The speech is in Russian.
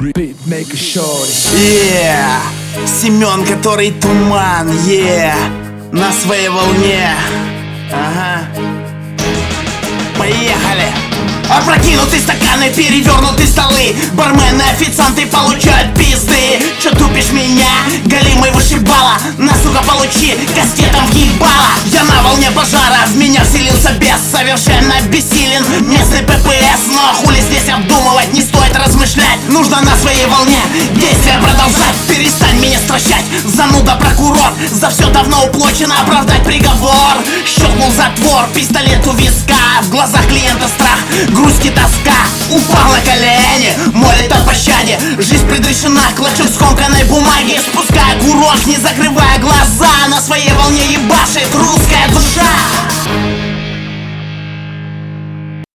Семен, который туман, на своей волне. Ага. Поехали! Опрокинутые стаканы, перевернутые столы. Бармены, официанты получают пизды. Чё тупишь меня? Голимый вышибала. На, сука, получи кастетом въебала. Я на волне пожара, в меня вселился бес. Совершенно бессилен местный ППС. Но хули здесь обдумывать, не стоит размышлять. Нужно на своей волне действия продолжать. Перестань меня стращать, зануда прокурор. За все давно уплочено, оправдать приговор. Щелкнул затвор, пистолет у виска. В глазах клиента страх, грусть и тоска. Упал на колени, молит о пощаде. Жизнь предрешена, клочок скомканной бумаги. Спуская курок, не закрывая глаза. На своей волне ебашит русская душа.